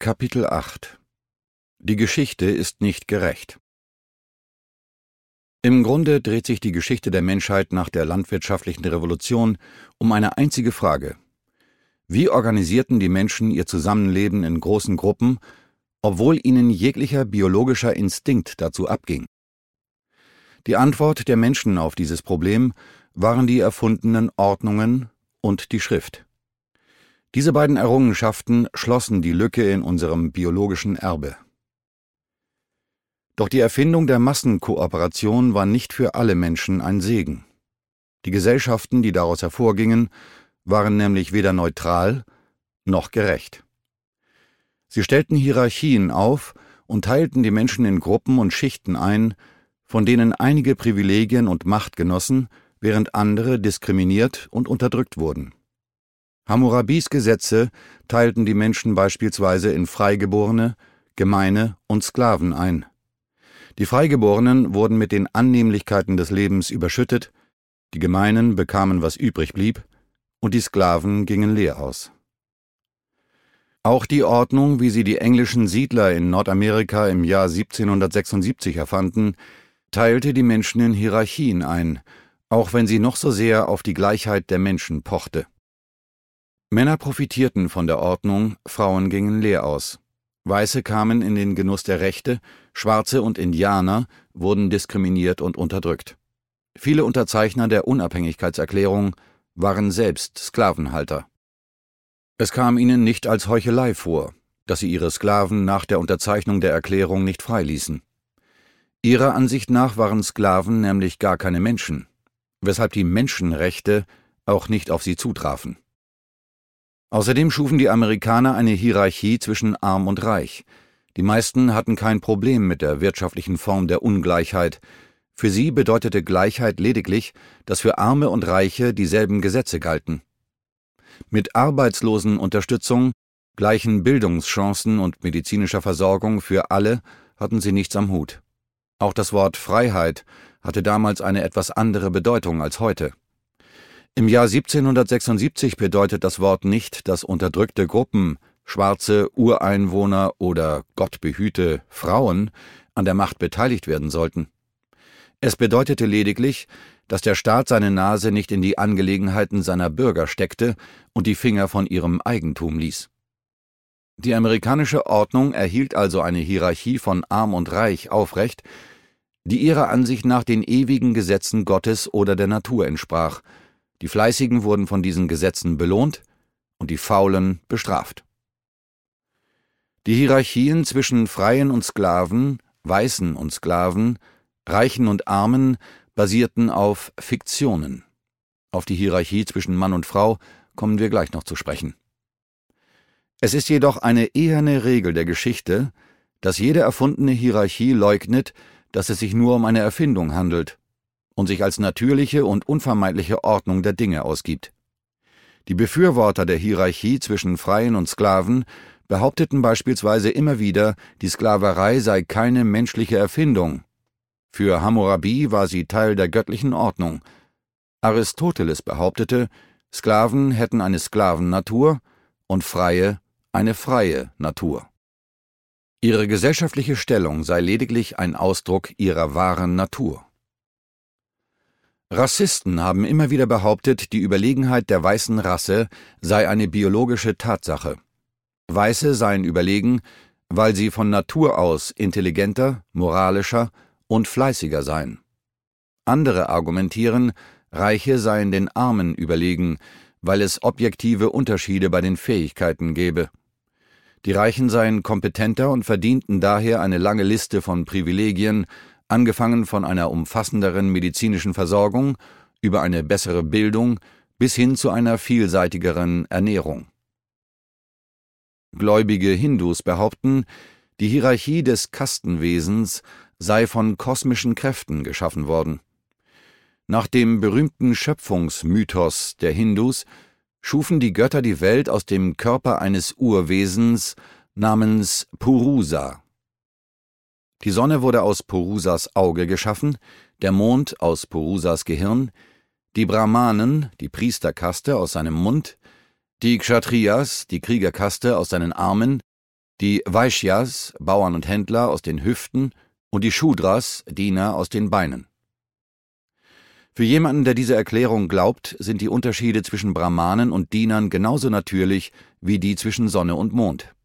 Kapitel 8 Die Geschichte ist nicht gerecht. Im Grunde dreht sich die Geschichte der Menschheit nach der landwirtschaftlichen Revolution um eine einzige Frage: Wie organisierten die Menschen ihr Zusammenleben in großen Gruppen, obwohl ihnen jeglicher biologischer Instinkt dazu abging? Die Antwort der Menschen auf dieses Problem waren die erfundenen Ordnungen und die Schrift. Diese beiden Errungenschaften schlossen die Lücke in unserem biologischen Erbe. Doch die Erfindung der Massenkooperation war nicht für alle Menschen ein Segen. Die Gesellschaften, die daraus hervorgingen, waren nämlich weder neutral noch gerecht. Sie stellten Hierarchien auf und teilten die Menschen in Gruppen und Schichten ein, von denen einige Privilegien und Macht genossen, während andere diskriminiert und unterdrückt wurden. Hammurabis Gesetze teilten die Menschen beispielsweise in Freigeborene, Gemeine und Sklaven ein. Die Freigeborenen wurden mit den Annehmlichkeiten des Lebens überschüttet, die Gemeinen bekamen, was übrig blieb, und die Sklaven gingen leer aus. Auch die Ordnung, wie sie die englischen Siedler in Nordamerika im Jahr 1776 erfanden, teilte die Menschen in Hierarchien ein, auch wenn sie noch so sehr auf die Gleichheit der Menschen pochte. Männer profitierten von der Ordnung, Frauen gingen leer aus. Weiße kamen in den Genuss der Rechte, Schwarze und Indianer wurden diskriminiert und unterdrückt. Viele Unterzeichner der Unabhängigkeitserklärung waren selbst Sklavenhalter. Es kam ihnen nicht als Heuchelei vor, dass sie ihre Sklaven nach der Unterzeichnung der Erklärung nicht freiließen. Ihrer Ansicht nach waren Sklaven nämlich gar keine Menschen, weshalb die Menschenrechte auch nicht auf sie zutrafen. Außerdem schufen die Amerikaner eine Hierarchie zwischen Arm und Reich. Die meisten hatten kein Problem mit der wirtschaftlichen Form der Ungleichheit. Für sie bedeutete Gleichheit lediglich, dass für Arme und Reiche dieselben Gesetze galten. Mit Arbeitslosenunterstützung, gleichen Bildungschancen und medizinischer Versorgung für alle hatten sie nichts am Hut. Auch das Wort Freiheit hatte damals eine etwas andere Bedeutung als heute. Im Jahr 1776 bedeutet das Wort nicht, dass unterdrückte Gruppen, schwarze Ureinwohner oder, Gott behüte, Frauen an der Macht beteiligt werden sollten. Es bedeutete lediglich, dass der Staat seine Nase nicht in die Angelegenheiten seiner Bürger steckte und die Finger von ihrem Eigentum ließ. Die amerikanische Ordnung erhielt also eine Hierarchie von Arm und Reich aufrecht, die ihrer Ansicht nach den ewigen Gesetzen Gottes oder der Natur entsprach. Die Fleißigen wurden von diesen Gesetzen belohnt und die Faulen bestraft. Die Hierarchien zwischen Freien und Sklaven, Weißen und Sklaven, Reichen und Armen basierten auf Fiktionen. Auf die Hierarchie zwischen Mann und Frau kommen wir gleich noch zu sprechen. Es ist jedoch eine eherne Regel der Geschichte, dass jede erfundene Hierarchie leugnet, dass es sich nur um eine Erfindung handelt und sich als natürliche und unvermeidliche Ordnung der Dinge ausgibt. Die Befürworter der Hierarchie zwischen Freien und Sklaven behaupteten beispielsweise immer wieder, die Sklaverei sei keine menschliche Erfindung. Für Hammurabi war sie Teil der göttlichen Ordnung. Aristoteles behauptete, Sklaven hätten eine Sklavennatur und Freie eine freie Natur. Ihre gesellschaftliche Stellung sei lediglich ein Ausdruck ihrer wahren Natur. Rassisten haben immer wieder behauptet, die Überlegenheit der weißen Rasse sei eine biologische Tatsache. Weiße seien überlegen, weil sie von Natur aus intelligenter, moralischer und fleißiger seien. Andere argumentieren, Reiche seien den Armen überlegen, weil es objektive Unterschiede bei den Fähigkeiten gäbe. Die Reichen seien kompetenter und verdienten daher eine lange Liste von Privilegien, angefangen von einer umfassenderen medizinischen Versorgung über eine bessere Bildung bis hin zu einer vielseitigeren Ernährung. Gläubige Hindus behaupten, die Hierarchie des Kastenwesens sei von kosmischen Kräften geschaffen worden. Nach dem berühmten Schöpfungsmythos der Hindus schufen die Götter die Welt aus dem Körper eines Urwesens namens Purusa. Die Sonne wurde aus Purusas Auge geschaffen, der Mond aus Purusas Gehirn, die Brahmanen, die Priesterkaste, aus seinem Mund, die Kshatriyas, die Kriegerkaste, aus seinen Armen, die Vaishyas, Bauern und Händler, aus den Hüften und die Shudras, Diener, aus den Beinen. Für jemanden, der diese Erklärung glaubt, sind die Unterschiede zwischen Brahmanen und Dienern genauso natürlich wie die zwischen Sonne und Mond.